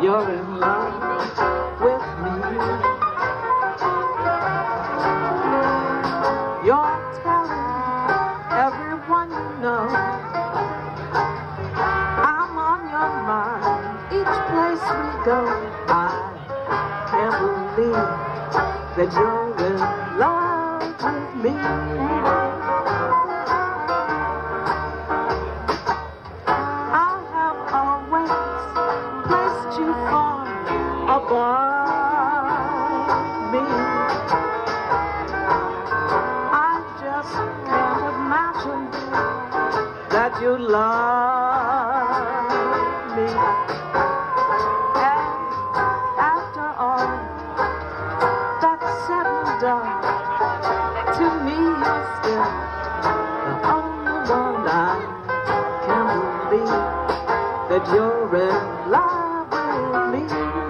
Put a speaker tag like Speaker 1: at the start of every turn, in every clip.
Speaker 1: you're in love with me. You're telling everyone you know I'm on your mind each place we go. I can't believe that you're in love with me. I have always placed you far above me. I just can't imagine that you love me. And after all that's said and done, to me you're still the only one. I can't believe that you're in love with me.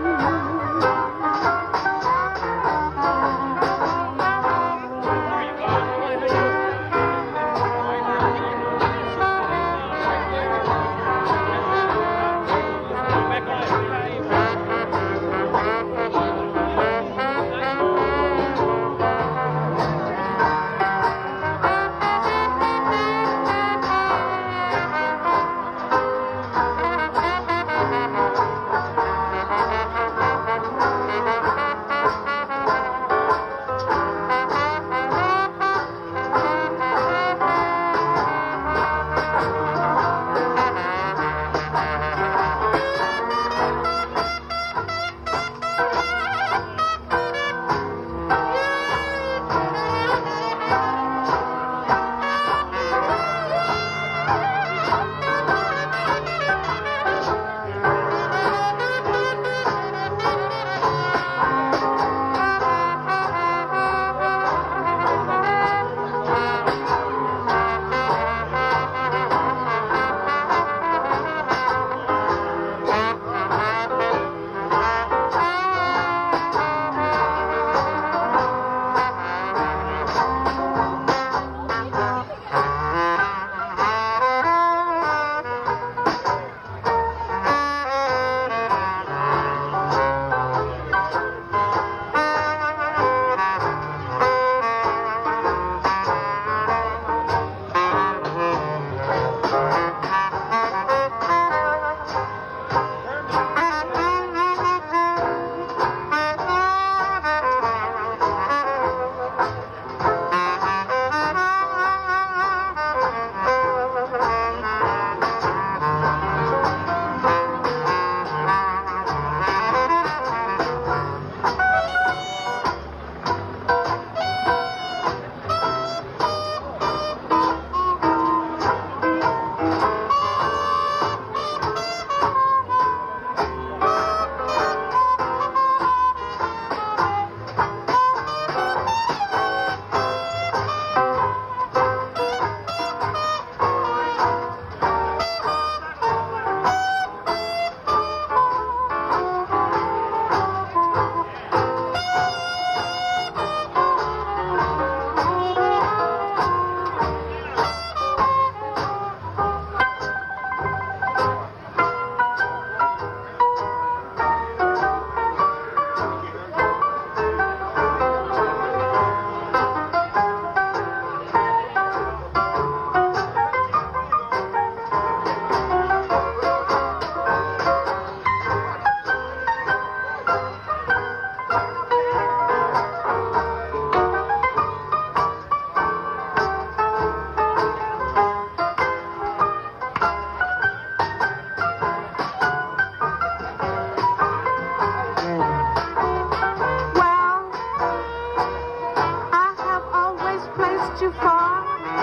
Speaker 1: You far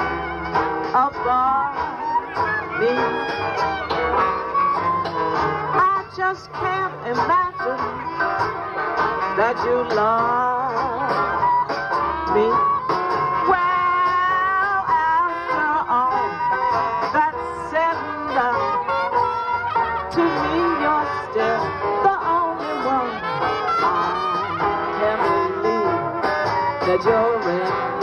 Speaker 1: above me. I just can't imagine that you love me. Well, after all that's said and done, to me you're still the only one. I can't believe that you're in